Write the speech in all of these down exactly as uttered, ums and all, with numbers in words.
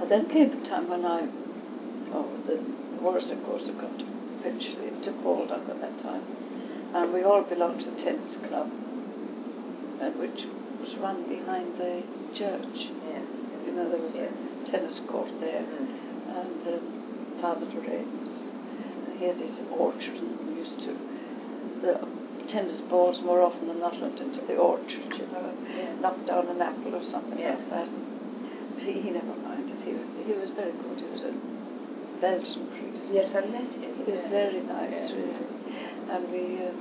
then came the time when I, oh, the wars, of course, have got eventually took hold of at that time. And we all belonged to the tennis club, uh, which was run behind the church. Yeah. You know, there was Yeah. a tennis court there, Mm. and um, Father Lorenz, he had his orchard, and we used to, the tennis balls more often than not went into the orchard, you know, Yeah. knocked down an apple or something Yeah. like that. But he, he never minded. He was he was very good. He was a Belgian priest. Yes, I met him. He was yes. very nice, Yeah. really. And we, um,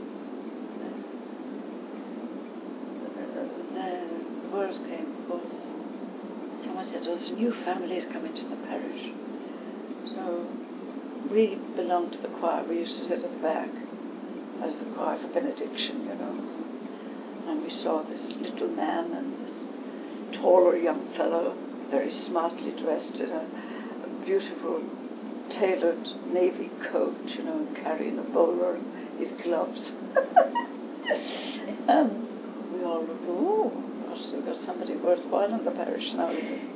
uh, the words came because someone said, oh, there's new families coming to the parish. So we belonged to the choir. We used to sit at the back as the choir for benediction, you know. And we saw this little man and this taller young fellow, very smartly dressed in a, a beautiful tailored navy coat, you know, and carrying a bowler and his gloves. And we all looked, oh, gosh, we've got somebody worthwhile in the parish now.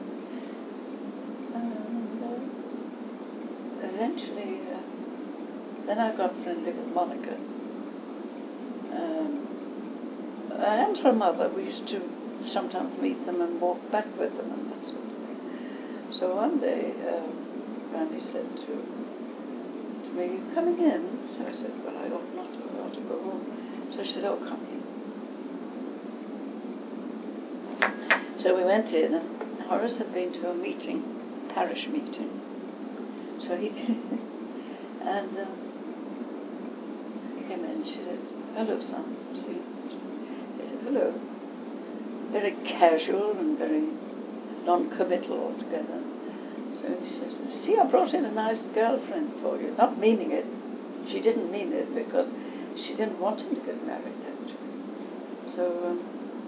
And uh, eventually, uh, then I got friendly with Monica. Um, and her mother, we used to sometimes meet them and walk back with them and that sort of thing. So one day, um, Granny said to, to me, you coming in? So I said, well, I ought not to, I ought to go home. So she said, oh, come in. So we went in, and Horace had been to a meeting, parish meeting. So he, and um, he came in, and she says, hello, son. See? He said, hello. Very casual and very non-committal altogether. So he said, see, I brought in a nice girlfriend for you. Not meaning it. She didn't mean it because she didn't want him to get married, actually. So um,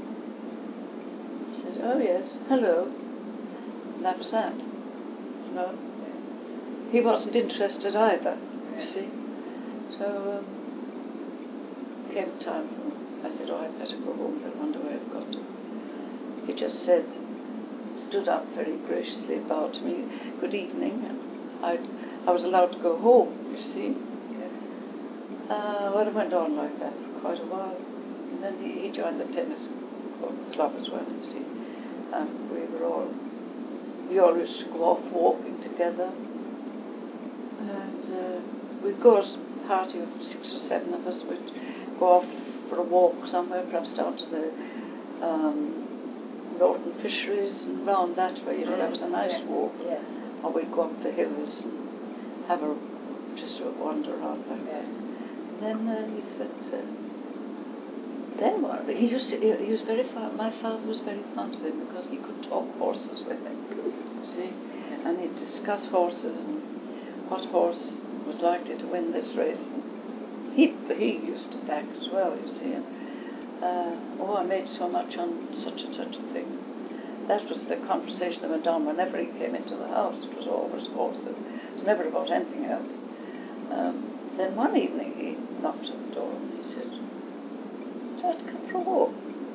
he said, oh yes, hello. And that was that. You know, he wasn't interested either, you see. So um, came time for, I said, oh, I'd better go home. I wonder where I've got to. He just said, stood up very graciously, bowed to me, good evening, and I, I was allowed to go home, you see. Yes. Uh, well, it went on like that for quite a while. And then he, he joined the tennis club as well, you see. And we were all, we always used to go off walking together. And uh, we'd go as a party of six or seven of us, we'd go off for a walk somewhere, perhaps down to the um, Norton Fisheries and round that way, you know, that was a nice yes. walk. Yes. Or we'd go up the hills and have a, just a wander around like that. And then uh, he said, uh, then one, he used to, he, he was very fond, my father was very fond of him because he could talk horses with him, you see, and he'd discuss horses and what horse was likely to win this race. And he, he used to back as well, you see, and Uh, oh, I made so much on such and such a thing. That was the conversation that went on whenever he came into the house. It was always horses. It was never about anything else. Um, then one evening he knocked at the door and he said, Dad, come for a walk.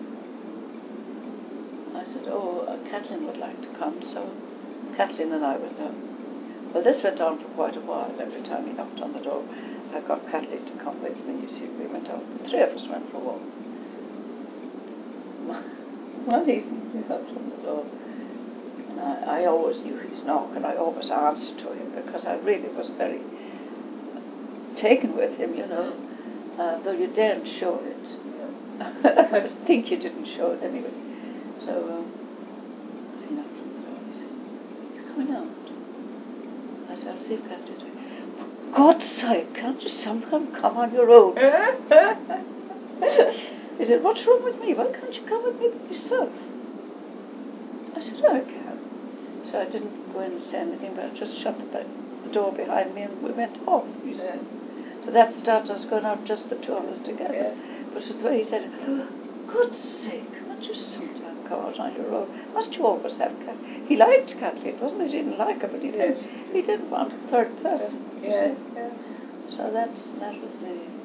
I said, oh, uh, Kathleen would like to come, so Kathleen and I went out. Well, this went on for quite a while. Every time he knocked on the door, I got Kathleen to come with me. You see, we went out. The three of us went for a walk. One evening he knocked on the door, and I, I always knew his knock, and I always answered to him because I really was very taken with him, you know, uh, though you daren't show it. I think you didn't show it anyway. So um, he knocked on the door. He said, "You're coming out?" I said, "I'll see if Kathleen." "For God's sake, can't you somehow come on your own?" He said, "What's wrong with me? Why can't you come with me yourself?" I said, "Oh, I can." So I didn't go in and say anything, but I just shut the, back, the door behind me and we went off, you see. Yeah. So that started us going out, just the two of us together. Yeah. But it was the way he said, "For God's sake, can't you sometime come out on your own? Must you always have Kathleen?" He liked Kathleen, it wasn't that he didn't like her, but he, yes. didn't, he didn't want a third person. Yeah. Yeah. So that's, that was the...